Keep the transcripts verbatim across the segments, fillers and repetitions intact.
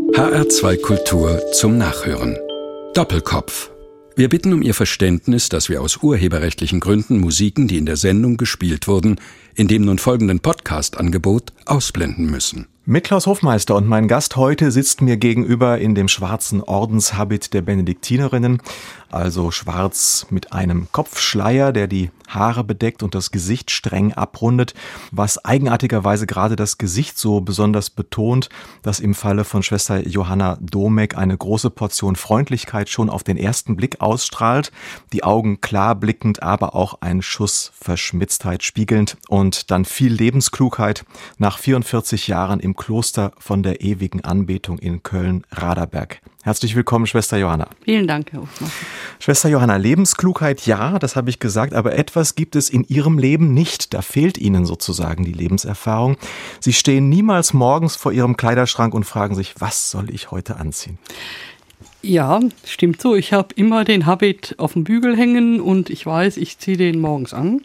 H R zwei Kultur zum Nachhören. Doppelkopf. Wir bitten um Ihr Verständnis, dass wir aus urheberrechtlichen Gründen Musiken, die in der Sendung gespielt wurden, in dem nun folgenden Podcast-Angebot ausblenden müssen. Mit Klaus Hofmeister und mein Gast heute sitzt mir gegenüber in dem schwarzen Ordenshabit der Benediktinerinnen, also schwarz mit einem Kopfschleier, der die Haare bedeckt und das Gesicht streng abrundet, was eigenartigerweise gerade das Gesicht so besonders betont, dass im Falle von Schwester Johanna Domek eine große Portion Freundlichkeit schon auf den ersten Blick ausstrahlt, die Augen klar blickend, aber auch ein Schuss Verschmitztheit spiegelnd und dann viel Lebensklugheit nach vierundvierzig Jahren im Kloster von der ewigen Anbetung in Köln-Raderberg. Herzlich willkommen, Schwester Johanna. Vielen Dank, Herr Hofmeister. Schwester Johanna, Lebensklugheit, ja, das habe ich gesagt, aber etwas gibt es in Ihrem Leben nicht. Da fehlt Ihnen sozusagen die Lebenserfahrung. Sie stehen niemals morgens vor Ihrem Kleiderschrank und fragen sich, was soll ich heute anziehen? Ja, stimmt so. Ich habe immer den Habit auf dem Bügel hängen und ich weiß, ich ziehe den morgens an.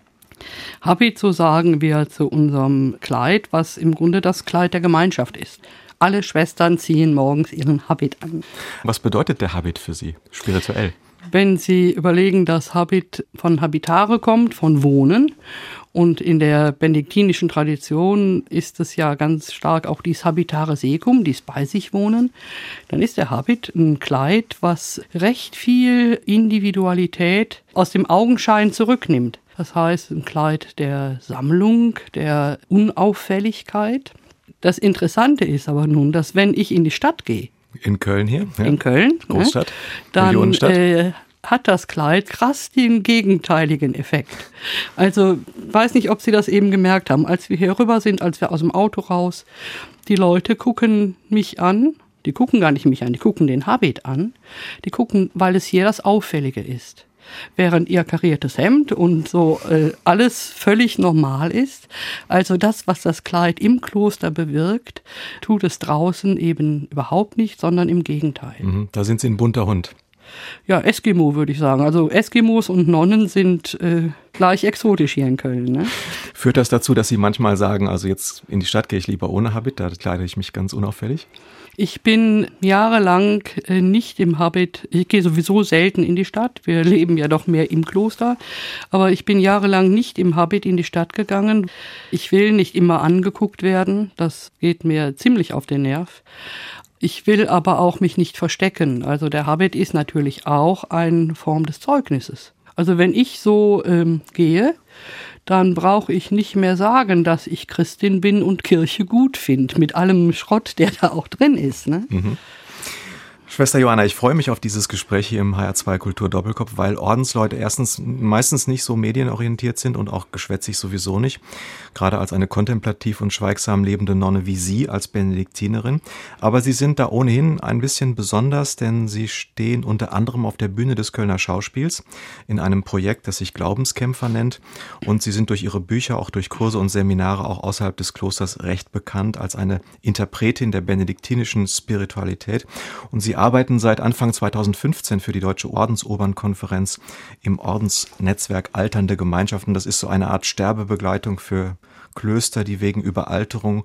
Habit, so sagen wir zu unserem Kleid, was im Grunde das Kleid der Gemeinschaft ist. Alle Schwestern ziehen morgens ihren Habit an. Was bedeutet der Habit für Sie, spirituell? Wenn Sie überlegen, dass Habit von habitare kommt, von wohnen, und in der benediktinischen Tradition ist es ja ganz stark auch dies habitare secum, dies bei sich wohnen, dann ist der Habit ein Kleid, was recht viel Individualität aus dem Augenschein zurücknimmt. Das heißt, ein Kleid der Sammlung, der Unauffälligkeit. Das Interessante ist aber nun, dass wenn ich in die Stadt gehe, in Köln hier, ja. in Köln, Großstadt, ne, dann Millionenstadt, äh, hat das Kleid krass den gegenteiligen Effekt. Also weiß nicht, ob Sie das eben gemerkt haben, als wir hier rüber sind, als wir aus dem Auto raus, die Leute gucken mich an, die gucken gar nicht mich an, die gucken den Habit an, die gucken, weil es hier das Auffällige ist. Während ihr kariertes Hemd und so äh, alles völlig normal ist. Also das, was das Kleid im Kloster bewirkt, tut es draußen eben überhaupt nicht, sondern im Gegenteil. Mhm, da sind Sie ein bunter Hund. Ja, Eskimo würde ich sagen. Also Eskimos und Nonnen sind äh, gleich exotisch hier in Köln. Ne? Führt das dazu, dass Sie manchmal sagen, also jetzt in die Stadt gehe ich lieber ohne Habit, da kleide ich mich ganz unauffällig? Ich bin jahrelang äh, nicht im Habit, ich gehe sowieso selten in die Stadt, wir leben ja doch mehr im Kloster, aber ich bin jahrelang nicht im Habit in die Stadt gegangen. Ich will nicht immer angeguckt werden, das geht mir ziemlich auf den Nerv. Ich will aber auch mich nicht verstecken, also der Habit ist natürlich auch eine Form des Zeugnisses. Also wenn ich so ähm, gehe, dann brauche ich nicht mehr sagen, dass ich Christin bin und Kirche gut finde, mit allem Schrott, der da auch drin ist. Ne? Mhm. Schwester Johanna, ich freue mich auf dieses Gespräch hier im H R zwei Kultur Doppelkopf, weil Ordensleute erstens meistens nicht so medienorientiert sind und auch geschwätzig sowieso nicht. Gerade als eine kontemplativ und schweigsam lebende Nonne wie Sie als Benediktinerin. Aber Sie sind da ohnehin ein bisschen besonders, denn Sie stehen unter anderem auf der Bühne des Kölner Schauspiels in einem Projekt, das sich Glaubenskämpfer nennt. Und Sie sind durch Ihre Bücher, auch durch Kurse und Seminare auch außerhalb des Klosters recht bekannt als eine Interpretin der benediktinischen Spiritualität. Und Sie arbeiten seit Anfang zweitausendfünfzehn für die Deutsche Ordensobernkonferenz im Ordensnetzwerk Alternde Gemeinschaften. Das ist so eine Art Sterbebegleitung für Klöster, die wegen Überalterung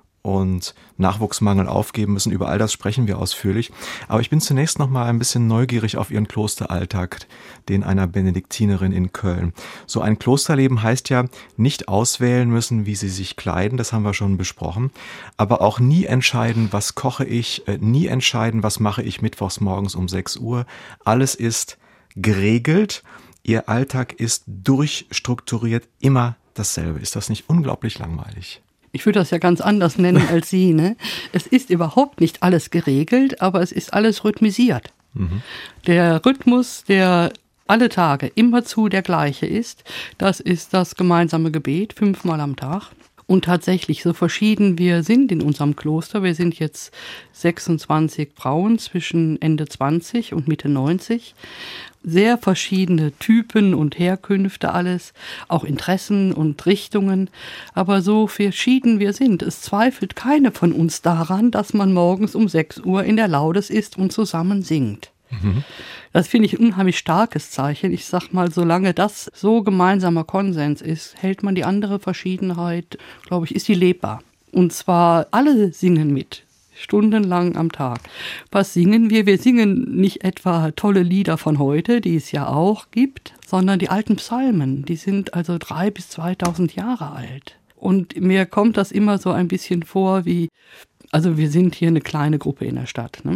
und Nachwuchsmangel aufgeben müssen. Über all das sprechen wir ausführlich. Aber ich bin zunächst noch mal ein bisschen neugierig auf Ihren Klosteralltag, den einer Benediktinerin in Köln. So ein Klosterleben heißt ja, nicht auswählen müssen, wie Sie sich kleiden, das haben wir schon besprochen, aber auch nie entscheiden, was koche ich, äh, nie entscheiden, was mache ich mittwochs morgens um sechs Uhr. Alles ist geregelt. Ihr Alltag ist durchstrukturiert, immer dasselbe. Ist das nicht unglaublich langweilig? Ich würde das ja ganz anders nennen als Sie. Ne? Es ist überhaupt nicht alles geregelt, aber es ist alles rhythmisiert. Mhm. Der Rhythmus, der alle Tage immerzu der gleiche ist, das ist das gemeinsame Gebet, fünfmal am Tag. Und tatsächlich, so verschieden wir sind in unserem Kloster, wir sind jetzt sechsundzwanzig Frauen zwischen Ende zwanzig und Mitte neunzig, sehr verschiedene Typen und Herkünfte alles, auch Interessen und Richtungen, aber so verschieden wir sind, es zweifelt keine von uns daran, dass man morgens um sechs Uhr in der Laudes ist und zusammen singt. Mhm. Das finde ich ein unheimlich starkes Zeichen. Ich sag mal, solange das so gemeinsamer Konsens ist, hält man die andere Verschiedenheit, glaube ich, ist die lebbar. Und zwar alle singen mit. stundenlang am Tag. Was singen wir? Wir singen nicht etwa tolle Lieder von heute, die es ja auch gibt, sondern die alten Psalmen. Die sind also drei bis zweitausend Jahre alt. Und mir kommt das immer so ein bisschen vor wie, also wir sind hier eine kleine Gruppe in der Stadt, ne?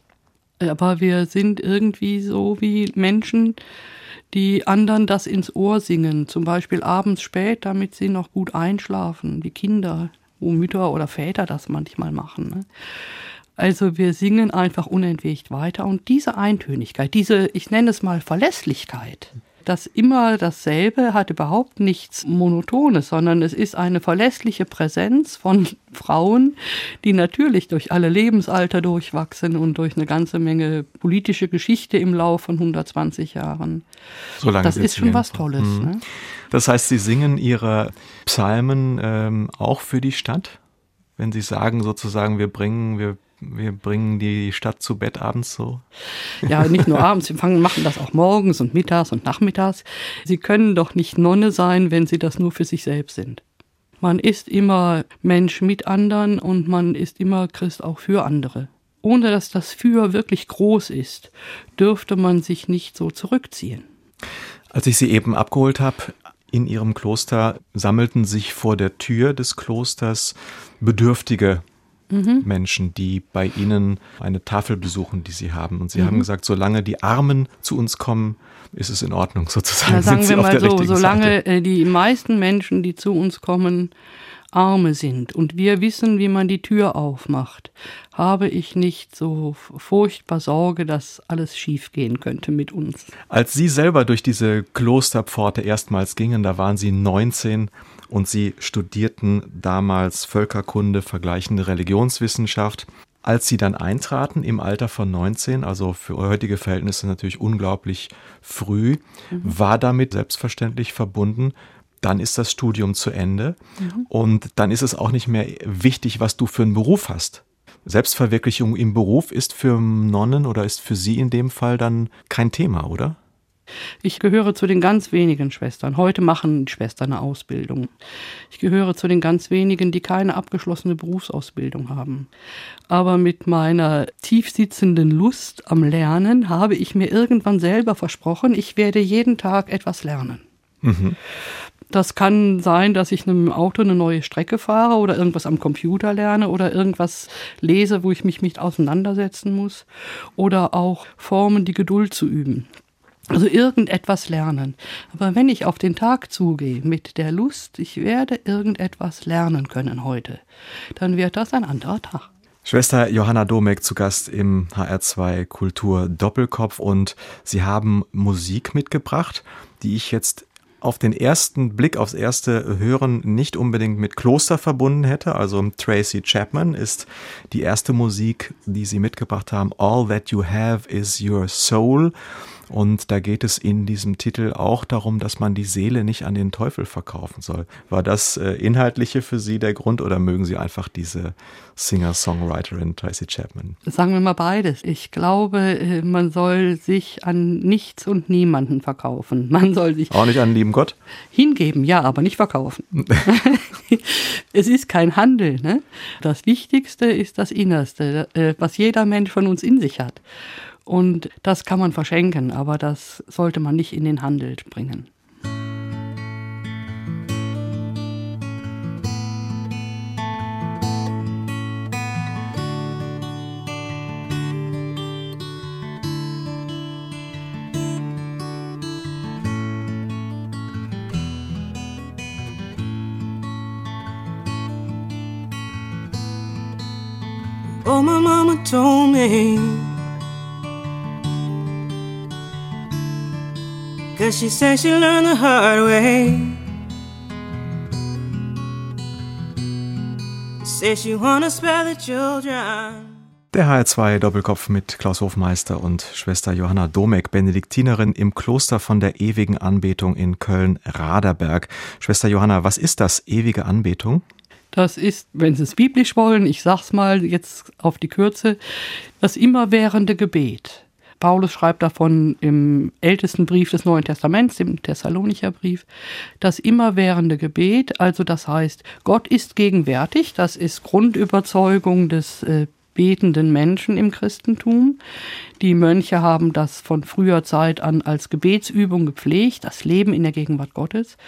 Aber wir sind irgendwie so wie Menschen, die anderen das ins Ohr singen, zum Beispiel abends spät, damit sie noch gut einschlafen, die Kinder, wo Mütter oder Väter das manchmal machen, ne? Also wir singen einfach unentwegt weiter und diese Eintönigkeit, diese, ich nenne es mal Verlässlichkeit, das immer dasselbe hat überhaupt nichts Monotones, sondern es ist eine verlässliche Präsenz von Frauen, die natürlich durch alle Lebensalter durchwachsen und durch eine ganze Menge politische Geschichte im Lauf von hundertzwanzig Jahren. So lange das ist schon was Tolles. Mhm. Ne? Das heißt, Sie singen Ihre Psalmen ähm, auch für die Stadt? Wenn Sie sagen sozusagen, wir bringen, wir Wir bringen die Stadt zu Bett abends so? Ja, nicht nur abends, wir fangen, machen das auch morgens und mittags und nachmittags. Sie können doch nicht Nonne sein, wenn Sie das nur für sich selbst sind. Man ist immer Mensch mit anderen und man ist immer Christ auch für andere. Ohne dass das Für wirklich groß ist, dürfte man sich nicht so zurückziehen. Als ich Sie eben abgeholt habe, in Ihrem Kloster sammelten sich vor der Tür des Klosters Bedürftige Mhm. Menschen, die bei Ihnen eine Tafel besuchen, die Sie haben. Und Sie mhm. haben gesagt, solange die Armen zu uns kommen, ist es in Ordnung sozusagen. Ja, sagen sind Sie wir auf mal der so, richtigen solange Seite. die meisten Menschen, die zu uns kommen, Arme sind und wir wissen, wie man die Tür aufmacht, habe ich nicht so furchtbar Sorge, dass alles schief gehen könnte mit uns. Als Sie selber durch diese Klosterpforte erstmals gingen, da waren Sie neunzehn und Sie studierten damals Völkerkunde, vergleichende Religionswissenschaft. Als Sie dann eintraten im Alter von neunzehn, also für heutige Verhältnisse natürlich unglaublich früh, mhm. war damit selbstverständlich verbunden, dann ist das Studium zu Ende mhm. und dann ist es auch nicht mehr wichtig, was du für einen Beruf hast. Selbstverwirklichung im Beruf ist für Nonnen oder ist für Sie in dem Fall dann kein Thema, oder? Ich gehöre zu den ganz wenigen Schwestern. Heute machen die Schwestern eine Ausbildung. Ich gehöre zu den ganz wenigen, die keine abgeschlossene Berufsausbildung haben. Aber mit meiner tiefsitzenden Lust am Lernen habe ich mir irgendwann selber versprochen, ich werde jeden Tag etwas lernen. Mhm. Das kann sein, dass ich mit dem Auto eine neue Strecke fahre oder irgendwas am Computer lerne oder irgendwas lese, wo ich mich mit auseinandersetzen muss. Oder auch Formen, die Geduld zu üben. Also irgendetwas lernen. Aber wenn ich auf den Tag zugehe mit der Lust, ich werde irgendetwas lernen können heute, dann wird das ein anderer Tag. Schwester Johanna Domek zu Gast im H R zwei Kultur Doppelkopf und Sie haben Musik mitgebracht, die ich jetzt auf den ersten Blick, aufs erste Hören nicht unbedingt mit Kloster verbunden hätte. Also Tracy Chapman ist die erste Musik, die Sie mitgebracht haben. All that you have is your soul. Und da geht es in diesem Titel auch darum, dass man die Seele nicht an den Teufel verkaufen soll. War das äh, Inhaltliche für Sie der Grund oder mögen Sie einfach diese Singer-Songwriterin Tracy Chapman? Sagen wir mal beides. Ich glaube, man soll sich an nichts und niemanden verkaufen. Man soll sich auch nicht an den lieben Gott? Hingeben, ja, aber nicht verkaufen. Es ist kein Handel, ne? Das Wichtigste ist das Innerste, was jeder Mensch von uns in sich hat. Und das kann man verschenken, aber das sollte man nicht in den Handel bringen. Oh, my mama told me, 'cause she said she learned the hard way. Say she wanna spare the children. Der H R zwei Doppelkopf mit Klaus Hofmeister und Schwester Johanna Domek, Benediktinerin im Kloster von der ewigen Anbetung in Köln-Raderberg. Schwester Johanna, was ist das, ewige Anbetung? Das ist, wenn Sie es biblisch wollen, ich sag's mal jetzt auf die Kürze, das immerwährende Gebet. Paulus schreibt davon im ältesten Brief des Neuen Testaments, dem Thessalonicher Brief, das immerwährende Gebet, also das heißt, Gott ist gegenwärtig, das ist Grundüberzeugung des äh, betenden Menschen im Christentum. Die Mönche haben das von früher Zeit an als Gebetsübung gepflegt, das Leben in der Gegenwart Gottes.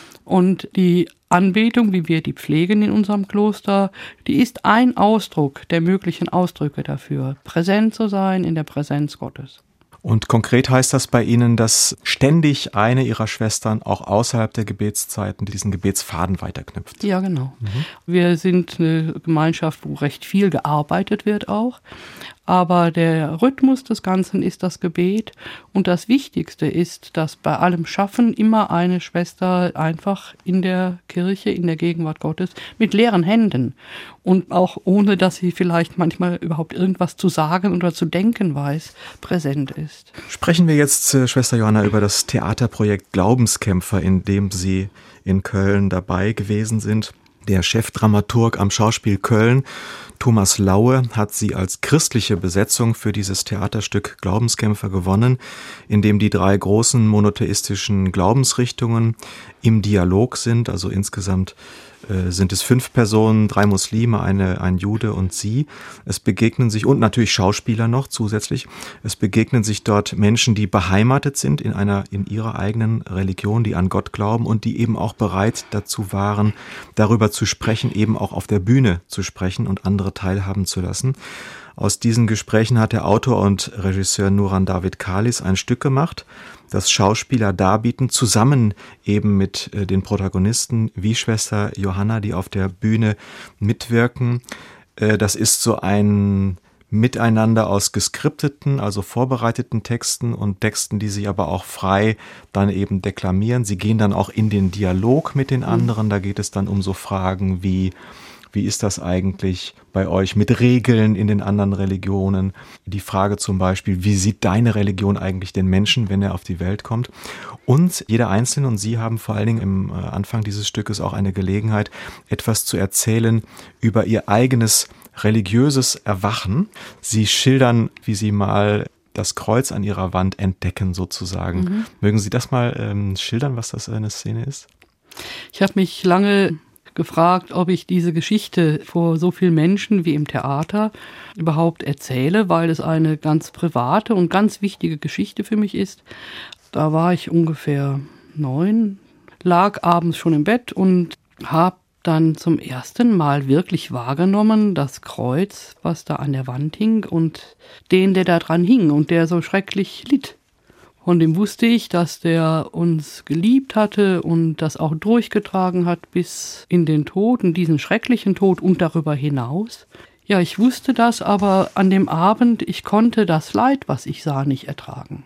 Und die Anbetung, wie wir die pflegen in unserem Kloster, die ist ein Ausdruck der möglichen Ausdrücke dafür, präsent zu sein in der Präsenz Gottes. Und konkret heißt das bei Ihnen, dass ständig eine Ihrer Schwestern auch außerhalb der Gebetszeiten diesen Gebetsfaden weiterknüpft? Ja, genau. Mhm. Wir sind eine Gemeinschaft, wo recht viel gearbeitet wird auch. Aber der Rhythmus des Ganzen ist das Gebet. Und das Wichtigste ist, dass bei allem Schaffen immer eine Schwester einfach in der Kirche, in der Gegenwart Gottes, mit leeren Händen und auch ohne, dass sie vielleicht manchmal überhaupt irgendwas zu sagen oder zu denken weiß, präsent ist. Sprechen wir jetzt, äh, Schwester Johanna, über das Theaterprojekt Glaubenskämpfer, in dem Sie in Köln dabei gewesen sind. Der Chefdramaturg am Schauspiel Köln, Thomas Laue, hat sie als christliche Besetzung für dieses Theaterstück Glaubenskämpfer gewonnen, in dem die drei großen monotheistischen Glaubensrichtungen im Dialog sind. Also insgesamt äh, sind es fünf Personen, drei Muslime, eine, ein Jude und sie. Es begegnen sich, und natürlich Schauspieler noch zusätzlich, es begegnen sich dort Menschen, die beheimatet sind in einer, in ihrer eigenen Religion, die an Gott glauben und die eben auch bereit dazu waren, darüber zu sprechen, eben auch auf der Bühne zu sprechen und andere teilhaben zu lassen. Aus diesen Gesprächen hat der Autor und Regisseur Nuran David Khalis ein Stück gemacht, das Schauspieler darbieten, zusammen eben mit äh, den Protagonisten wie Schwester Johanna, die auf der Bühne mitwirken. Äh, das ist so ein Miteinander aus geskripteten, also vorbereiteten Texten und Texten, die sie aber auch frei dann eben deklamieren. Sie gehen dann auch in den Dialog mit den anderen. Da geht es dann um so Fragen wie: Wie ist das eigentlich bei euch mit Regeln in den anderen Religionen? Die Frage zum Beispiel, wie sieht deine Religion eigentlich den Menschen, wenn er auf die Welt kommt? Und jeder Einzelne, und Sie haben vor allen Dingen im Anfang dieses Stückes auch eine Gelegenheit, etwas zu erzählen über Ihr eigenes religiöses Erwachen. Sie schildern, wie Sie mal das Kreuz an Ihrer Wand entdecken sozusagen. Mhm. Mögen Sie das mal ähm, schildern, was das für eine Szene ist? Ich habe mich lange gefragt, ob ich diese Geschichte vor so vielen Menschen wie im Theater überhaupt erzähle, weil es eine ganz private und ganz wichtige Geschichte für mich ist. Da war ich ungefähr neun, lag abends schon im Bett und habe dann zum ersten Mal wirklich wahrgenommen, das Kreuz, was da an der Wand hing und den, der da dran hing und der so schrecklich litt. Von dem wusste ich, dass der uns geliebt hatte und das auch durchgetragen hat bis in den Tod, in diesen schrecklichen Tod und darüber hinaus. Ja, ich wusste das, aber an dem Abend, ich konnte das Leid, was ich sah, nicht ertragen.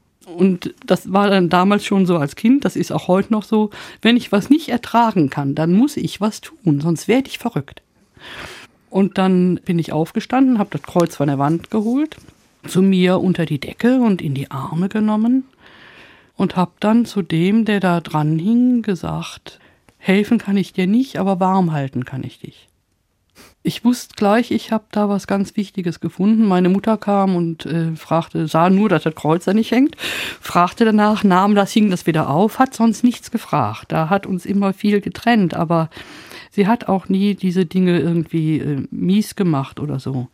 Und das war dann damals schon so als Kind, das ist auch heute noch so, wenn ich was nicht ertragen kann, dann muss ich was tun, sonst werde ich verrückt. Und dann bin ich aufgestanden, habe das Kreuz von der Wand geholt, zu mir unter die Decke und in die Arme genommen und habe dann zu dem, der da dran hing, gesagt: Helfen kann ich dir nicht, aber warm halten kann ich dich. Ich wusste gleich, ich habe da was ganz Wichtiges gefunden. Meine Mutter kam und äh, fragte, sah nur, dass das Kreuz da nicht hängt, fragte danach, nahm das, hing das wieder auf, hat sonst nichts gefragt. Da hat uns immer viel getrennt, aber sie hat auch nie diese Dinge irgendwie äh, mies gemacht oder so.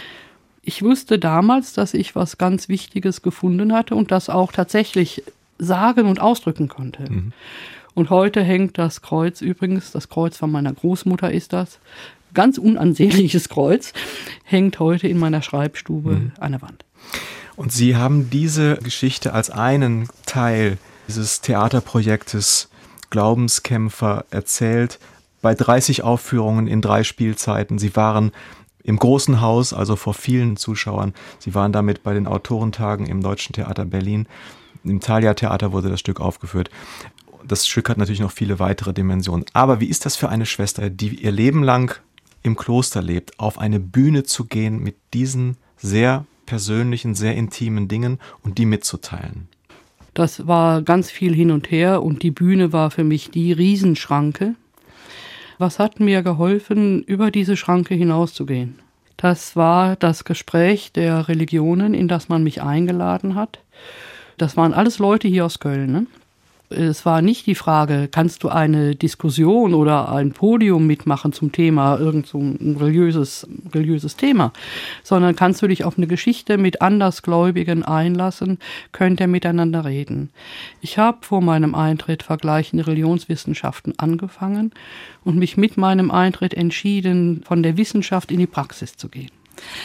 Ich wusste damals, dass ich was ganz Wichtiges gefunden hatte und das auch tatsächlich sagen und ausdrücken konnte. Mhm. Und heute hängt das Kreuz übrigens, das Kreuz von meiner Großmutter ist das, ganz unansehnliches Kreuz, hängt heute in meiner Schreibstube mhm. an der Wand. Und Sie haben diese Geschichte als einen Teil dieses Theaterprojektes Glaubenskämpfer erzählt, bei dreißig Aufführungen in drei Spielzeiten. Sie waren im großen Haus, also vor vielen Zuschauern. Sie waren damit bei den Autorentagen im Deutschen Theater Berlin. Im Thalia-Theater wurde das Stück aufgeführt. Das Stück hat natürlich noch viele weitere Dimensionen. Aber wie ist das für eine Schwester, die ihr Leben lang im Kloster lebt, auf eine Bühne zu gehen mit diesen sehr persönlichen, sehr intimen Dingen und die mitzuteilen? Das war ganz viel hin und her und die Bühne war für mich die Riesenschranke. Was hat mir geholfen, über diese Schranke hinauszugehen? Das war das Gespräch der Religionen, in das man mich eingeladen hat. Das waren alles Leute hier aus Köln, ne? Es war nicht die Frage, kannst du eine Diskussion oder ein Podium mitmachen zum Thema, irgend so ein religiöses, religiöses Thema, sondern kannst du dich auf eine Geschichte mit Andersgläubigen einlassen, könnt ihr miteinander reden. Ich habe vor meinem Eintritt vergleichende Religionswissenschaften angefangen und mich mit meinem Eintritt entschieden, von der Wissenschaft in die Praxis zu gehen.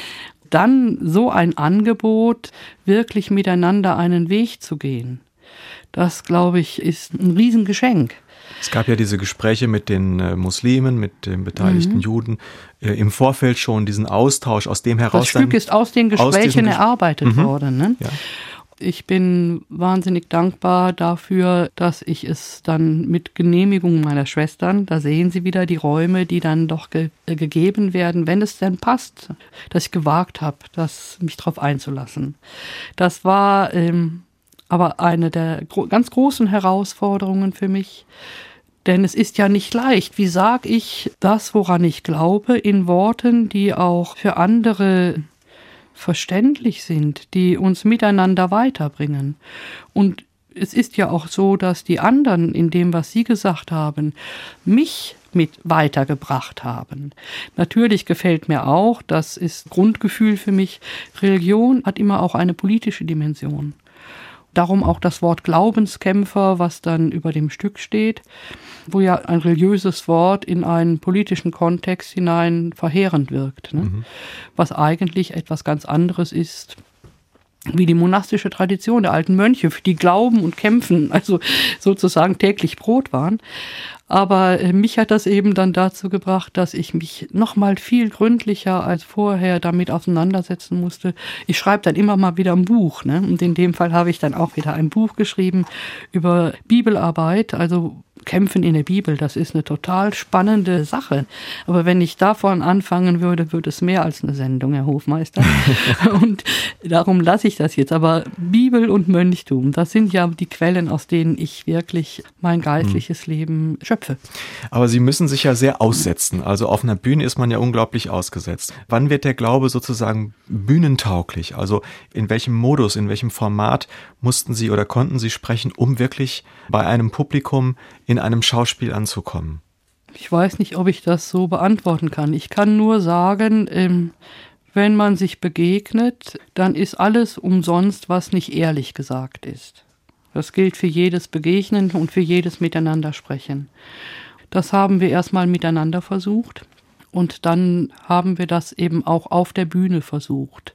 Dann so ein Angebot, wirklich miteinander einen Weg zu gehen, das, glaube ich, ist ein Riesengeschenk. Es gab ja diese Gespräche mit den äh, Muslimen, mit den beteiligten mhm. Juden, äh, im Vorfeld schon diesen Austausch, aus dem heraus... Das Stück dann, ist aus den Gesprächen aus erarbeitet mhm. worden. Ne? Ja. Ich bin wahnsinnig dankbar dafür, dass ich es dann mit Genehmigung meiner Schwestern, da sehen Sie wieder die Räume, die dann doch ge- äh, gegeben werden, wenn es denn passt, dass ich gewagt habe, das, mich darauf einzulassen. Das war... Ähm, aber eine der gro- ganz großen Herausforderungen für mich, denn es ist ja nicht leicht. Wie sage ich das, woran ich glaube, in Worten, die auch für andere verständlich sind, die uns miteinander weiterbringen? Und es ist ja auch so, dass die anderen in dem, was sie gesagt haben, mich mit weitergebracht haben. Natürlich gefällt mir auch, das ist Grundgefühl für mich, Religion hat immer auch eine politische Dimension. Darum auch das Wort Glaubenskämpfer, was dann über dem Stück steht, wo ja ein religiöses Wort in einen politischen Kontext hinein verheerend wirkt, ne? Mhm. Was eigentlich etwas ganz anderes ist, wie die monastische Tradition der alten Mönche, für die glauben und kämpfen, also sozusagen täglich Brot waren. Aber äh, mich hat das eben dann dazu gebracht, dass ich mich noch mal viel gründlicher als vorher damit auseinandersetzen musste. Ich schreibe dann immer mal wieder ein Buch, ne? Und in dem Fall habe ich dann auch wieder ein Buch geschrieben über Bibelarbeit, also Kämpfen in der Bibel, das ist eine total spannende Sache. Aber wenn ich davon anfangen würde, würde es mehr als eine Sendung, Herr Hofmeister. Und darum lasse ich das jetzt. Aber Bibel und Mönchtum, das sind ja die Quellen, aus denen ich wirklich mein geistliches hm. Leben schöpfe. Aber Sie müssen sich ja sehr aussetzen. Also auf einer Bühne ist man ja unglaublich ausgesetzt. Wann wird der Glaube sozusagen bühnentauglich? Also in welchem Modus, in welchem Format mussten Sie oder konnten Sie sprechen, um wirklich bei einem Publikum in einem Schauspiel anzukommen? Ich weiß nicht, ob ich das so beantworten kann. Ich kann nur sagen, ähm, wenn man sich begegnet, dann ist alles umsonst, was nicht ehrlich gesagt ist. Das gilt für jedes Begegnen und für jedes Miteinandersprechen. Das haben wir erstmal miteinander versucht und dann haben wir das eben auch auf der Bühne versucht.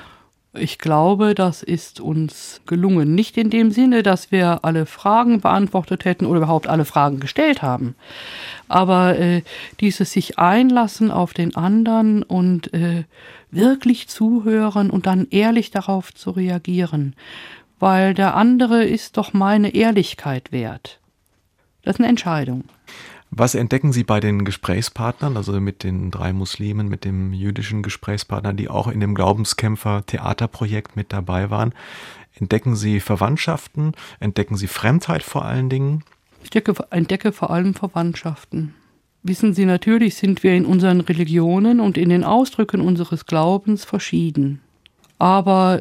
Ich glaube, das ist uns gelungen. Nicht in dem Sinne, dass wir alle Fragen beantwortet hätten oder überhaupt alle Fragen gestellt haben. Aber äh, dieses sich einlassen auf den anderen und äh, wirklich zuhören und dann ehrlich darauf zu reagieren. Weil der andere ist doch meine Ehrlichkeit wert. Das ist eine Entscheidung. Was entdecken Sie bei den Gesprächspartnern, also mit den drei Muslimen, mit dem jüdischen Gesprächspartner, die auch in dem Glaubenskämpfer-Theaterprojekt mit dabei waren? Entdecken Sie Verwandtschaften? Entdecken Sie Fremdheit vor allen Dingen? Ich entdecke, entdecke vor allem Verwandtschaften. Wissen Sie, natürlich sind wir in unseren Religionen und in den Ausdrücken unseres Glaubens verschieden. Aber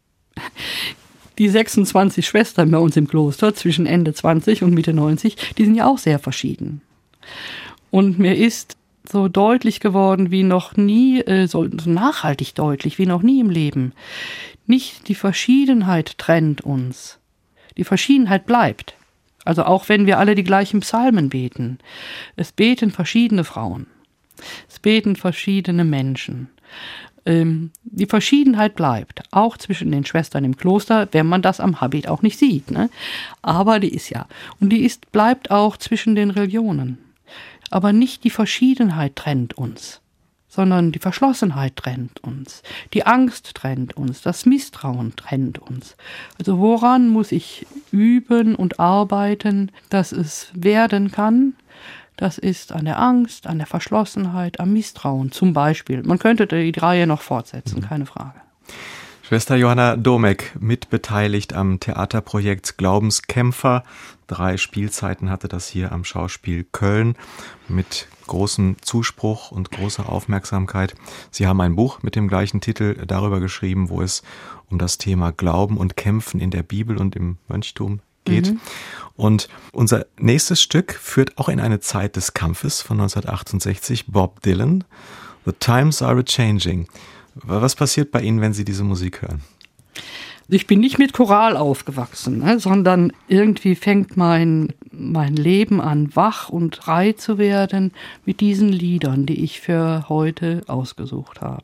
die sechsundzwanzig Schwestern bei uns im Kloster zwischen Ende zwanzig und Mitte neunzig, die sind ja auch sehr verschieden. Und mir ist so deutlich geworden wie noch nie, äh, so nachhaltig deutlich wie noch nie im Leben. Nicht die Verschiedenheit trennt uns. Die Verschiedenheit bleibt. Also auch wenn wir alle die gleichen Psalmen beten. Es beten verschiedene Frauen. Es beten verschiedene Menschen. Ähm, die Verschiedenheit bleibt, auch zwischen den Schwestern im Kloster, wenn man das am Habit auch nicht sieht, ne? Aber die ist ja. Und die ist, bleibt auch zwischen den Religionen. Aber nicht die Verschiedenheit trennt uns, sondern die Verschlossenheit trennt uns, die Angst trennt uns, das Misstrauen trennt uns. Also woran muss ich üben und arbeiten, dass es werden kann? Das ist an der Angst, an der Verschlossenheit, am Misstrauen zum Beispiel. Man könnte die Reihe noch fortsetzen, keine Frage. Schwester Johanna Domek, mitbeteiligt am Theaterprojekt Glaubenskämpfer. Drei Spielzeiten hatte das hier am Schauspiel Köln mit großem Zuspruch und großer Aufmerksamkeit. Sie haben ein Buch mit dem gleichen Titel darüber geschrieben, wo es um das Thema Glauben und Kämpfen in der Bibel und im Mönchtum geht. Mhm. Und unser nächstes Stück führt auch in eine Zeit des Kampfes von neunzehnhundertachtundsechzig, Bob Dylan, The Times Are A-Changing. Was passiert bei Ihnen, wenn Sie diese Musik hören? Ich bin nicht mit Choral aufgewachsen, ne, sondern irgendwie fängt mein, mein Leben an, wach und frei zu werden mit diesen Liedern, die ich für heute ausgesucht habe.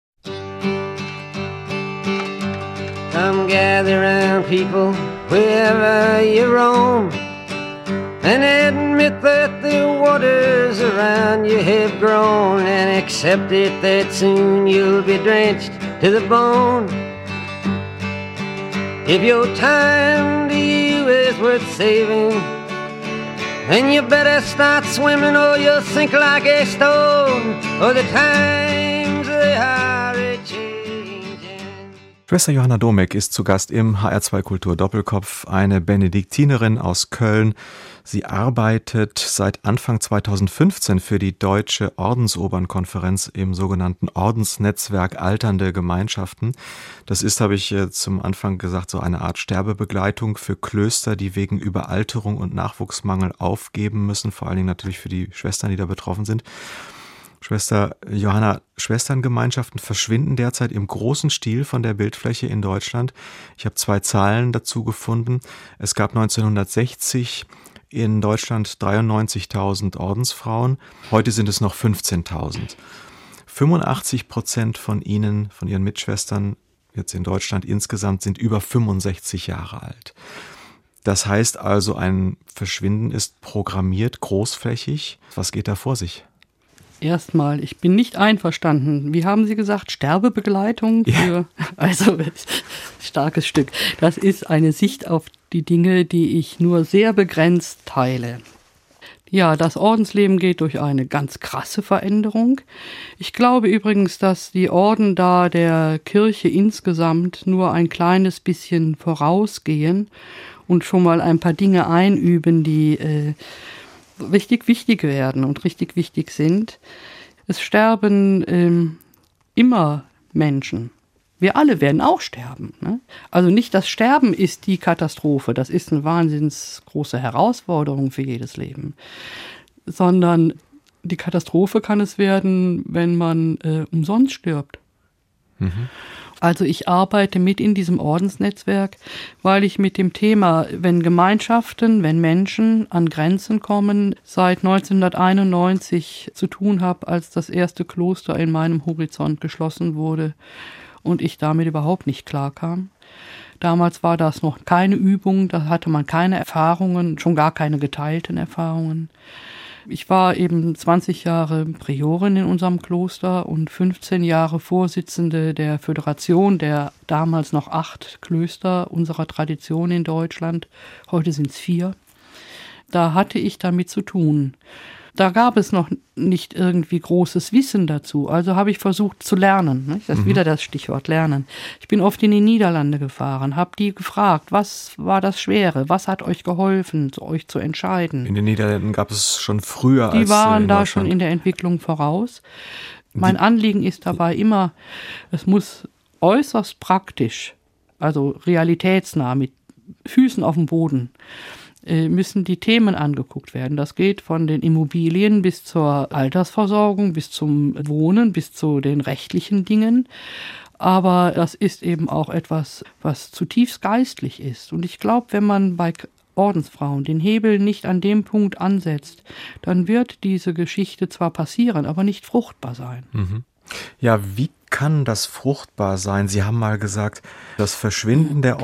Come gather round, people, wherever you roam, and admit that the waters around you have grown, and accept it that soon you'll be drenched to the bone. If your time to you is worth saving, then you better start swimming or you'll sink like a stone, or the times they are a-changing. Schwester Johanna Domek ist zu Gast im H R zwei Kultur Doppelkopf, eine Benediktinerin aus Köln. Sie arbeitet seit Anfang zweitausendfünfzehn für die Deutsche Ordensobernkonferenz im sogenannten Ordensnetzwerk Alternde Gemeinschaften. Das ist, habe ich zum Anfang gesagt, so eine Art Sterbebegleitung für Klöster, die wegen Überalterung und Nachwuchsmangel aufgeben müssen, vor allen Dingen natürlich für die Schwestern, die da betroffen sind. Schwester Johanna, Schwesterngemeinschaften verschwinden derzeit im großen Stil von der Bildfläche in Deutschland. Ich habe zwei Zahlen dazu gefunden. Es gab neunzehnhundertsechzig in Deutschland dreiundneunzigtausend Ordensfrauen. Heute sind es noch fünfzehntausend. fünfundachtzig Prozent von ihnen, von ihren Mitschwestern jetzt in Deutschland insgesamt, sind über fünfundsechzig Jahre alt. Das heißt also, ein Verschwinden ist programmiert, großflächig. Was geht da vor sich? Erstmal, ich bin nicht einverstanden. Wie haben Sie gesagt, Sterbebegleitung? Für, ja. Also, starkes Stück. Das ist eine Sicht auf die Dinge, die ich nur sehr begrenzt teile. Ja, das Ordensleben geht durch eine ganz krasse Veränderung. Ich glaube übrigens, dass die Orden da der Kirche insgesamt nur ein kleines bisschen vorausgehen und schon mal ein paar Dinge einüben, die äh, richtig wichtig werden und richtig wichtig sind. Es sterben ähm, immer Menschen. Wir alle werden auch sterben. Ne? Also nicht das Sterben ist die Katastrophe, das ist eine wahnsinns große Herausforderung für jedes Leben, sondern die Katastrophe kann es werden, wenn man äh, umsonst stirbt. Mhm. Also ich arbeite mit in diesem Ordensnetzwerk, weil ich mit dem Thema, wenn Gemeinschaften, wenn Menschen an Grenzen kommen, seit neunzehnhunderteinundneunzig zu tun habe, als das erste Kloster in meinem Horizont geschlossen wurde und ich damit überhaupt nicht klarkam. Damals war das noch keine Übung, da hatte man keine Erfahrungen, schon gar keine geteilten Erfahrungen. Ich war eben zwanzig Jahre Priorin in unserem Kloster und fünfzehn Jahre Vorsitzende der Föderation der damals noch acht Klöster unserer Tradition in Deutschland. Heute sind es vier. Da hatte ich damit zu tun. Da gab es noch nicht irgendwie großes Wissen dazu. Also habe ich versucht zu lernen. Das ist mhm. wieder das Stichwort Lernen. Ich bin oft in die Niederlande gefahren, habe die gefragt, was war das Schwere? Was hat euch geholfen, euch zu entscheiden? In den Niederlanden gab es schon früher als in Die waren da Deutschland. schon in der Entwicklung voraus. Mein Anliegen ist dabei immer, es muss äußerst praktisch, also realitätsnah, mit Füßen auf dem Boden, müssen die Themen angeguckt werden. Das geht von den Immobilien bis zur Altersversorgung, bis zum Wohnen, bis zu den rechtlichen Dingen. Aber das ist eben auch etwas, was zutiefst geistlich ist. Und ich glaube, wenn man bei Ordensfrauen den Hebel nicht an dem Punkt ansetzt, dann wird diese Geschichte zwar passieren, aber nicht fruchtbar sein. Mhm. Ja, wie kann das fruchtbar sein? Sie haben mal gesagt, das Verschwinden der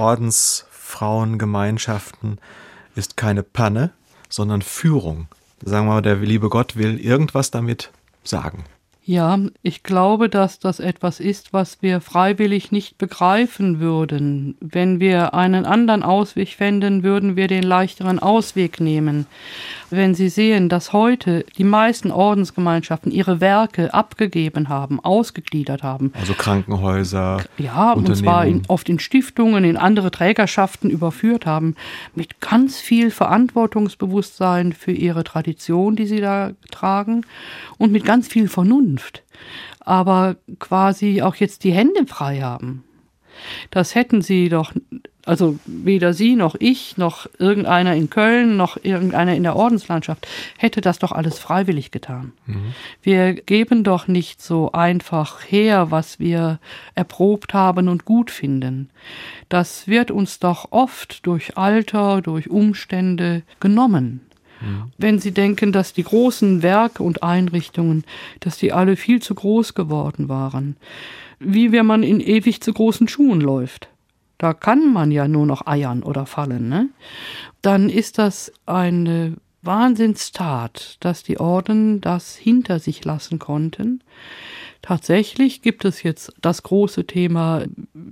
Ordensfrauengemeinschaften ist keine Panne, sondern Führung. Sagen wir mal, der liebe Gott will irgendwas damit sagen. Ja, ich glaube, dass das etwas ist, was wir freiwillig nicht begreifen würden. Wenn wir einen anderen Ausweg fänden, würden wir den leichteren Ausweg nehmen. Wenn Sie sehen, dass heute die meisten Ordensgemeinschaften ihre Werke abgegeben haben, ausgegliedert haben. Also Krankenhäuser, ja, und zwar in, oft in Stiftungen, in andere Trägerschaften überführt haben, mit ganz viel Verantwortungsbewusstsein für ihre Tradition, die sie da tragen, und mit ganz viel Vernunft. Aber quasi auch jetzt die Hände frei haben. Das hätten sie doch Also weder Sie noch ich, noch irgendeiner in Köln, noch irgendeiner in der Ordenslandschaft hätte das doch alles freiwillig getan. Mhm. Wir geben doch nicht so einfach her, was wir erprobt haben und gut finden. Das wird uns doch oft durch Alter, durch Umstände genommen. Mhm. Wenn Sie denken, dass die großen Werke und Einrichtungen, dass die alle viel zu groß geworden waren, wie wenn man in ewig zu großen Schuhen läuft. Da kann man ja nur noch eiern oder fallen, ne? Dann ist das eine Wahnsinnstat, dass die Orden das hinter sich lassen konnten. Tatsächlich gibt es jetzt das große Thema,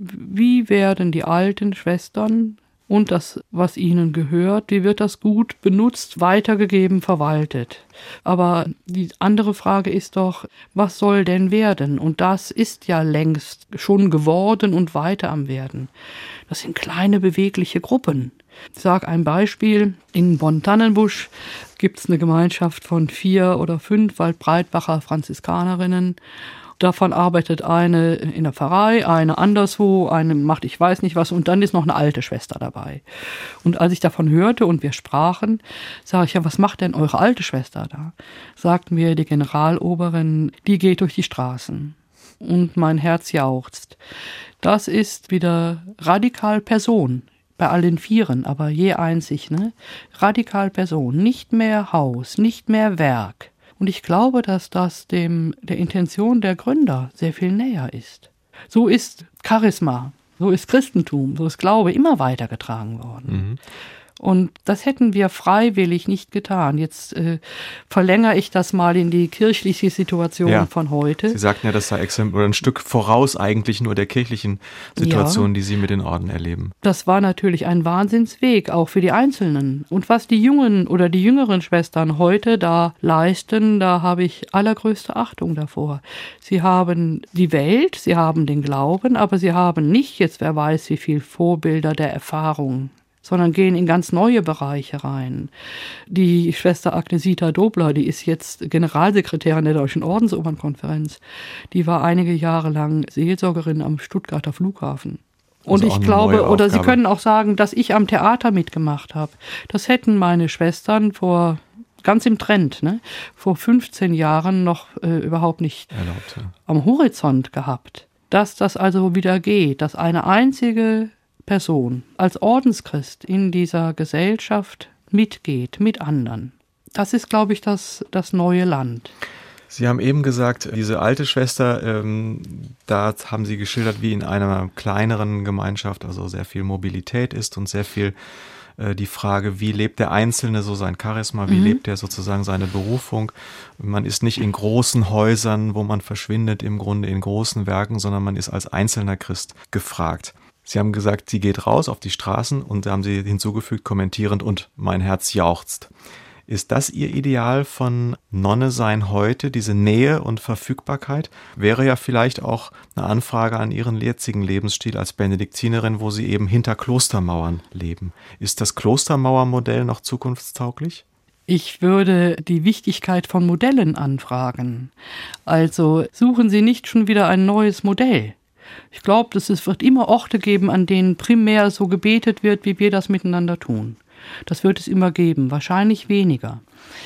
wie werden die alten Schwestern und das, was ihnen gehört, wie wird das gut benutzt, weitergegeben, verwaltet. Aber die andere Frage ist doch, was soll denn werden? Und das ist ja längst schon geworden und weiter am werden. Das sind kleine bewegliche Gruppen. Ich sage ein Beispiel, in Bonn-Tannenbusch gibt es eine Gemeinschaft von vier oder fünf Waldbreitbacher Franziskanerinnen. Davon arbeitet eine in der Pfarrei, eine anderswo, eine macht ich weiß nicht was und dann ist noch eine alte Schwester dabei. Und als ich davon hörte und wir sprachen, sage ich, ja, was macht denn eure alte Schwester da? Sagt mir die Generaloberin, die geht durch die Straßen. Und mein Herz jauchzt. Das ist wieder radikal Person. Bei allen Vieren, aber je einzig, ne? Radikal Person, nicht mehr Haus, nicht mehr Werk. Und ich glaube, dass das dem der Intention der Gründer sehr viel näher ist. So ist Charisma, so ist Christentum, so ist Glaube immer weitergetragen worden. Mhm. Und das hätten wir freiwillig nicht getan. Jetzt äh, verlängere ich das mal in die kirchliche Situation ja. von heute. Sie sagten ja, das sei oder ein Stück voraus eigentlich nur der kirchlichen Situation, ja. die Sie mit den Orden erleben. Das war natürlich ein Wahnsinnsweg, auch für die Einzelnen. Und was die jungen oder die jüngeren Schwestern heute da leisten, da habe ich allergrößte Achtung davor. Sie haben die Welt, sie haben den Glauben, aber sie haben nicht, jetzt wer weiß wie viel Vorbilder der Erfahrung, sondern gehen in ganz neue Bereiche rein. Die Schwester Agnesita Dobler, die ist jetzt Generalsekretärin der Deutschen Ordensobernkonferenz, die war einige Jahre lang Seelsorgerin am Stuttgarter Flughafen. Und also ich glaube, oder Sie können auch sagen, dass ich am Theater mitgemacht habe. Das hätten meine Schwestern vor, ganz im Trend, ne, vor fünfzehn Jahren noch äh, überhaupt nicht erlaubt, ja. am Horizont gehabt. Dass das also wieder geht, dass eine einzige Person als Ordenschrist in dieser Gesellschaft mitgeht, mit anderen. Das ist, glaube ich, das, das neue Land. Sie haben eben gesagt, diese alte Schwester, ähm, da haben Sie geschildert, wie in einer kleineren Gemeinschaft also sehr viel Mobilität ist und sehr viel äh, die Frage, wie lebt der Einzelne so sein Charisma, wie mhm. lebt er sozusagen seine Berufung. Man ist nicht in großen Häusern, wo man verschwindet, im Grunde in großen Werken, sondern man ist als einzelner Christ gefragt. Sie haben gesagt, sie geht raus auf die Straßen und da haben Sie hinzugefügt, kommentierend, und mein Herz jauchzt. Ist das Ihr Ideal von Nonne sein heute, diese Nähe und Verfügbarkeit? Wäre ja vielleicht auch eine Anfrage an Ihren jetzigen Lebensstil als Benediktinerin, wo Sie eben hinter Klostermauern leben. Ist das Klostermauermodell noch zukunftstauglich? Ich würde die Wichtigkeit von Modellen anfragen. Also suchen Sie nicht schon wieder ein neues Modell. Ich glaube, es wird immer Orte geben, an denen primär so gebetet wird, wie wir das miteinander tun. Das wird es immer geben, wahrscheinlich weniger.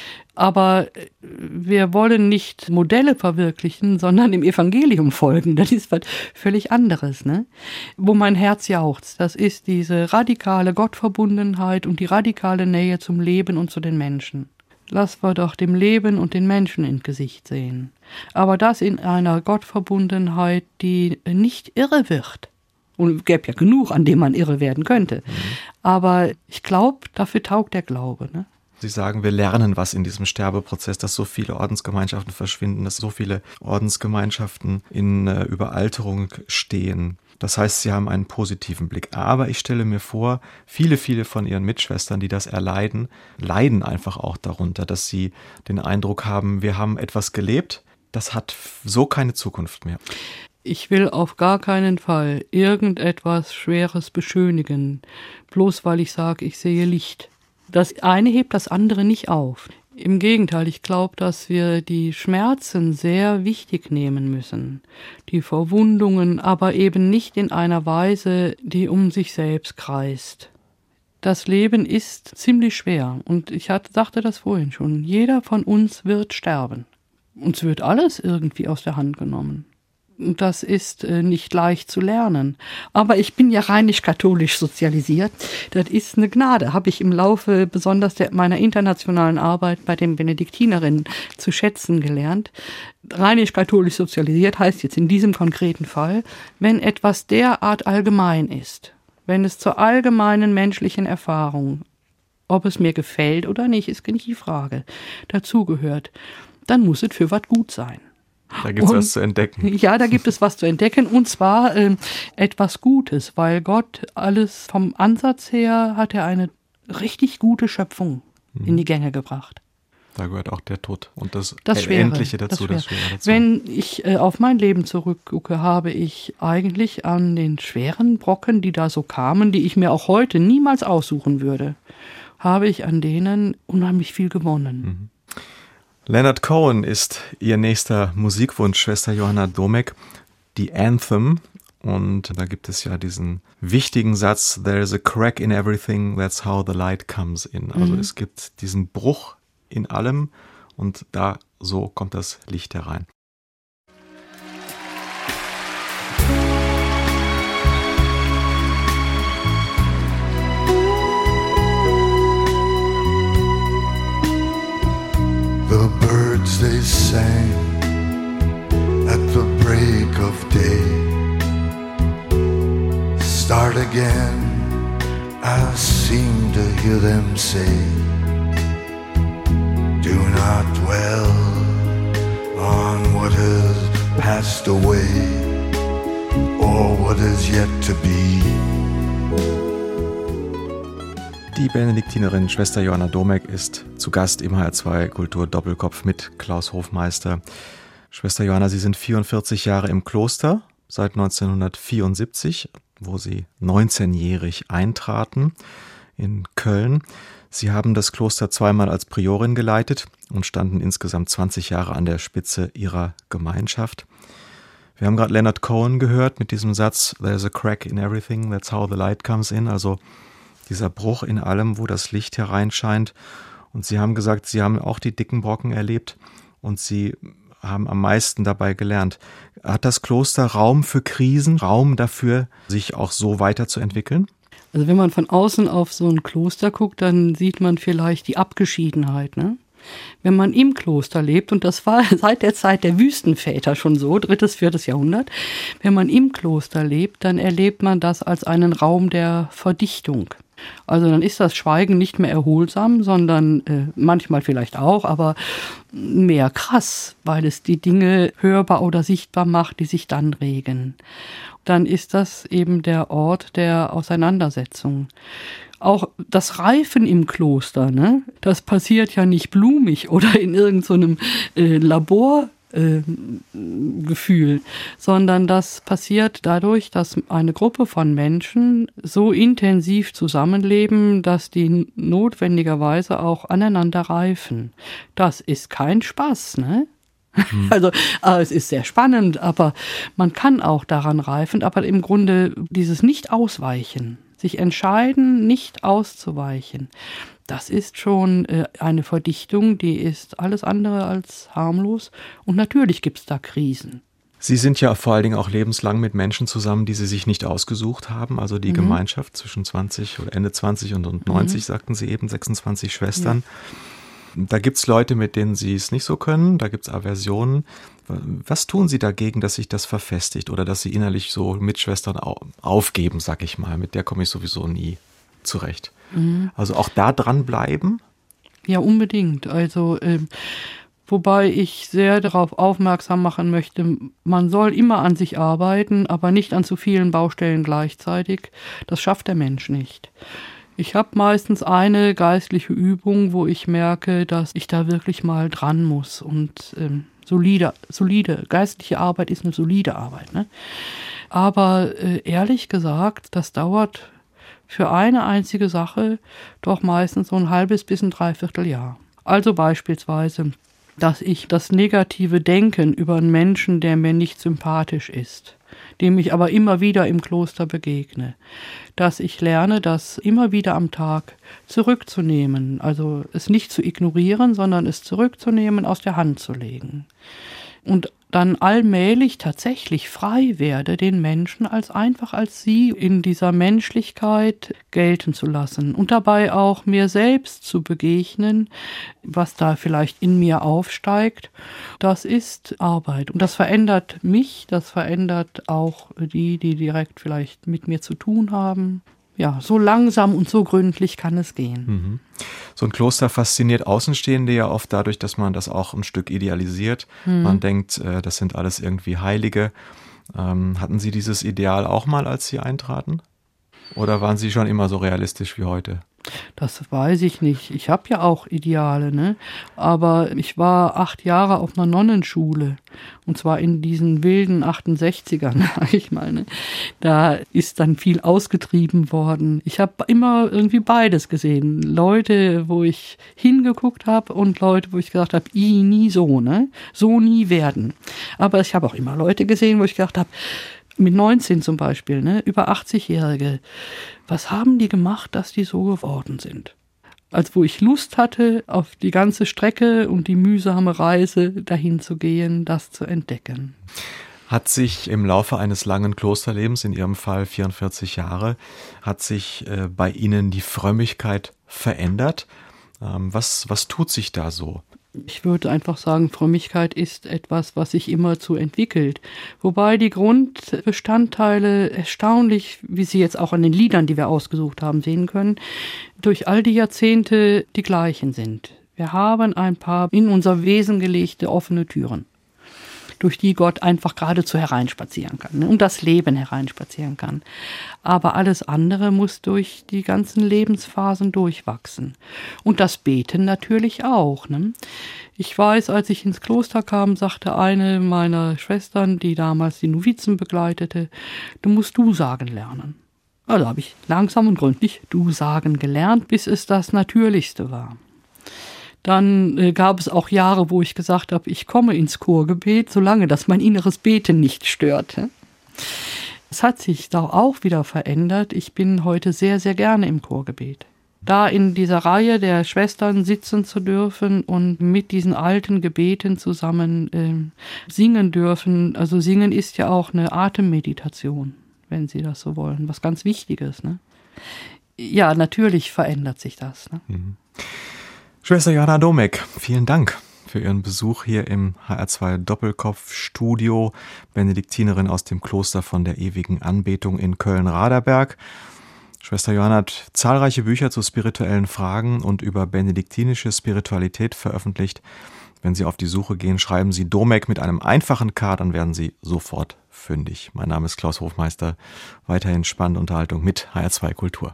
Aber wir wollen nicht Modelle verwirklichen, sondern im Evangelium folgen. Das ist was völlig anderes, ne? Wo mein Herz jauchzt, das ist diese radikale Gottverbundenheit und die radikale Nähe zum Leben und zu den Menschen. Lass wir doch dem Leben und den Menschen ins Gesicht sehen. Aber das in einer Gottverbundenheit, die nicht irre wird. Und es gäbe ja genug, an dem man irre werden könnte. Mhm. Aber ich glaube, dafür taugt der Glaube, ne? Sie sagen, wir lernen was in diesem Sterbeprozess, dass so viele Ordensgemeinschaften verschwinden, dass so viele Ordensgemeinschaften in äh, Überalterung stehen. Das heißt, Sie haben einen positiven Blick. Aber ich stelle mir vor, viele, viele von Ihren Mitschwestern, die das erleiden, leiden einfach auch darunter, dass sie den Eindruck haben, wir haben etwas gelebt, das hat so keine Zukunft mehr. Ich will auf gar keinen Fall irgendetwas Schweres beschönigen, bloß weil ich sage, ich sehe Licht. Das eine hebt das andere nicht auf. Im Gegenteil, ich glaube, dass wir die Schmerzen sehr wichtig nehmen müssen. Die Verwundungen, aber eben nicht in einer Weise, die um sich selbst kreist. Das Leben ist ziemlich schwer und ich hatte, sagte das vorhin schon, jeder von uns wird sterben. Uns wird alles irgendwie aus der Hand genommen. Und das ist äh, nicht leicht zu lernen. Aber ich bin ja rheinisch-katholisch sozialisiert. Das ist eine Gnade, habe ich im Laufe besonders der, meiner internationalen Arbeit bei den Benediktinerinnen zu schätzen gelernt. Rheinisch-katholisch sozialisiert heißt jetzt in diesem konkreten Fall, wenn etwas derart allgemein ist, wenn es zur allgemeinen menschlichen Erfahrung, ob es mir gefällt oder nicht, ist nicht die Frage, dazugehört, dann muss es für was gut sein. Da gibt es was zu entdecken. Ja, da gibt es was zu entdecken und zwar äh, etwas Gutes, weil Gott alles vom Ansatz her hat er eine richtig gute Schöpfung mhm. in die Gänge gebracht. Da gehört auch der Tod und das, das Schwere, Endliche dazu, das, das Schwere dazu. Wenn ich äh, auf mein Leben zurückgucke, habe ich eigentlich an den schweren Brocken, die da so kamen, die ich mir auch heute niemals aussuchen würde, habe ich an denen unheimlich viel gewonnen. Mhm. Leonard Cohen ist ihr nächster Musikwunsch, Schwester Johanna Domek, die Anthem. Und da gibt es ja diesen wichtigen Satz, there's a crack in everything, that's how the light comes in. Also mhm. es gibt diesen Bruch in allem und da so kommt das Licht herein. The birds they sang at the break of day start again, I seem to hear them say, do not dwell on what has passed away or what is yet to be. Die Benediktinerin Schwester Johanna Domek ist zu Gast im H R zwei Kultur Doppelkopf mit Klaus Hofmeister. Schwester Johanna, Sie sind vierundvierzig Jahre im Kloster, seit neunzehnhundertvierundsiebzig, wo Sie neunzehnjährig eintraten in Köln. Sie haben das Kloster zweimal als Priorin geleitet und standen insgesamt zwanzig Jahre an der Spitze Ihrer Gemeinschaft. Wir haben gerade Leonard Cohen gehört mit diesem Satz, there's a crack in everything, that's how the light comes in, also dieser Bruch in allem, wo das Licht hereinscheint. Und Sie haben gesagt, Sie haben auch die dicken Brocken erlebt und Sie haben am meisten dabei gelernt. Hat das Kloster Raum für Krisen, Raum dafür, sich auch so weiterzuentwickeln? Also wenn man von außen auf so ein Kloster guckt, dann sieht man vielleicht die Abgeschiedenheit, ne? Wenn man im Kloster lebt, und das war seit der Zeit der Wüstenväter schon so, drittes, viertes Jahrhundert, wenn man im Kloster lebt, dann erlebt man das als einen Raum der Verdichtung. Also dann ist das Schweigen nicht mehr erholsam, sondern äh, manchmal vielleicht auch, aber mehr krass, weil es die Dinge hörbar oder sichtbar macht, die sich dann regen. Dann ist das eben der Ort der Auseinandersetzung. Auch das Reifen im Kloster, ne, das passiert ja nicht blumig oder in irgendeinem so äh, Labor. Äh, Gefühl, sondern das passiert dadurch, dass eine Gruppe von Menschen so intensiv zusammenleben, dass die notwendigerweise auch aneinander reifen. Das ist kein Spaß, ne? Mhm. Also äh, es ist sehr spannend, aber man kann auch daran reifen, aber im Grunde dieses Nicht-Ausweichen, sich entscheiden, nicht auszuweichen, das ist schon äh, eine Verdichtung, die ist alles andere als harmlos. Und natürlich gibt es da Krisen. Sie sind ja vor allen Dingen auch lebenslang mit Menschen zusammen, die Sie sich nicht ausgesucht haben. Also die mhm. Gemeinschaft zwischen zwanzig oder Ende zwanzig und, und neunzig, mhm. sagten Sie eben, sechsundzwanzig Schwestern. Ja. Da gibt es Leute, mit denen Sie es nicht so können. Da gibt es Aversionen. Was tun Sie dagegen, dass sich das verfestigt oder dass Sie innerlich so Mitschwestern aufgeben, sag ich mal. Mit der komme ich sowieso nie zurecht. Mhm. Also auch da dranbleiben? Ja, unbedingt. Also äh, wobei ich sehr darauf aufmerksam machen möchte, man soll immer an sich arbeiten, aber nicht an zu vielen Baustellen gleichzeitig. Das schafft der Mensch nicht. Ich habe meistens eine geistliche Übung, wo ich merke, dass ich da wirklich mal dran muss. Und ähm, solide, solide, geistliche Arbeit ist eine solide Arbeit, ne? Aber äh, ehrlich gesagt, das dauert für eine einzige Sache doch meistens so ein halbes bis ein Dreivierteljahr. Also beispielsweise, dass ich das negative Denken über einen Menschen, der mir nicht sympathisch ist, dem ich aber immer wieder im Kloster begegne, dass ich lerne, das immer wieder am Tag zurückzunehmen, also es nicht zu ignorieren, sondern es zurückzunehmen, aus der Hand zu legen. Und dann allmählich tatsächlich frei werde, den Menschen als einfach als sie in dieser Menschlichkeit gelten zu lassen und dabei auch mir selbst zu begegnen, was da vielleicht in mir aufsteigt. Das ist Arbeit und das verändert mich, das verändert auch die, die direkt vielleicht mit mir zu tun haben. Ja, so langsam und so gründlich kann es gehen. Mhm. So ein Kloster fasziniert Außenstehende ja oft dadurch, dass man das auch ein Stück idealisiert. Mhm. Man denkt, äh, das sind alles irgendwie Heilige. Ähm, hatten Sie dieses Ideal auch mal, als Sie eintraten? Oder waren Sie schon immer so realistisch wie heute? Das weiß ich nicht. Ich habe ja auch Ideale, ne? Aber ich war acht Jahre auf einer Nonnenschule. Und zwar in diesen wilden achtundsechzigern, sag ich mal. Ne? Da ist dann viel ausgetrieben worden. Ich habe immer irgendwie beides gesehen. Leute, wo ich hingeguckt habe und Leute, wo ich gesagt habe, i nie so, ne? So nie werden. Aber ich habe auch immer Leute gesehen, wo ich gedacht habe, mit neunzehn zum Beispiel, ne, über achtzig-Jährige, was haben die gemacht, dass die so geworden sind? Als wo ich Lust hatte, auf die ganze Strecke und die mühsame Reise dahin zu gehen, das zu entdecken. Hat sich im Laufe eines langen Klosterlebens, in Ihrem Fall vierundvierzig Jahre, hat sich äh, bei Ihnen die Frömmigkeit verändert? Ähm, was, was tut sich da so? Ich würde einfach sagen, Frömmigkeit ist etwas, was sich immerzu entwickelt. Wobei die Grundbestandteile erstaunlich, wie Sie jetzt auch an den Liedern, die wir ausgesucht haben, sehen können, durch all die Jahrzehnte die gleichen sind. Wir haben ein paar in unser Wesen gelegte offene Türen, durch die Gott einfach geradezu hereinspazieren kann, ne, und das Leben hereinspazieren kann. Aber alles andere muss durch die ganzen Lebensphasen durchwachsen. Und das Beten natürlich auch. Ne? Ich weiß, als ich ins Kloster kam, sagte eine meiner Schwestern, die damals die Novizen begleitete, du musst Du sagen lernen. Also habe ich langsam und gründlich Du sagen gelernt, bis es das Natürlichste war. Dann äh, gab es auch Jahre, wo ich gesagt habe, ich komme ins Chorgebet, solange das mein inneres Beten nicht störte. Es hat sich da auch wieder verändert. Ich bin heute sehr, sehr gerne im Chorgebet. Da in dieser Reihe der Schwestern sitzen zu dürfen und mit diesen alten Gebeten zusammen äh, singen dürfen. Also singen ist ja auch eine Atemmeditation, wenn Sie das so wollen, was ganz Wichtiges. Ne? Ja, natürlich verändert sich das. Ne? Mhm. Schwester Johanna Domek, vielen Dank für Ihren Besuch hier im H R zwei Doppelkopf-Studio. Benediktinerin aus dem Kloster von der ewigen Anbetung in Köln-Raderberg. Schwester Johanna hat zahlreiche Bücher zu spirituellen Fragen und über benediktinische Spiritualität veröffentlicht. Wenn Sie auf die Suche gehen, schreiben Sie Domek mit einem einfachen K, dann werden Sie sofort fündig. Mein Name ist Klaus Hofmeister. Weiterhin spannende Unterhaltung mit H R zwei Kultur.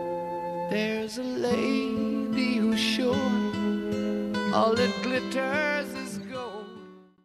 There's a lady who's sure all that glitters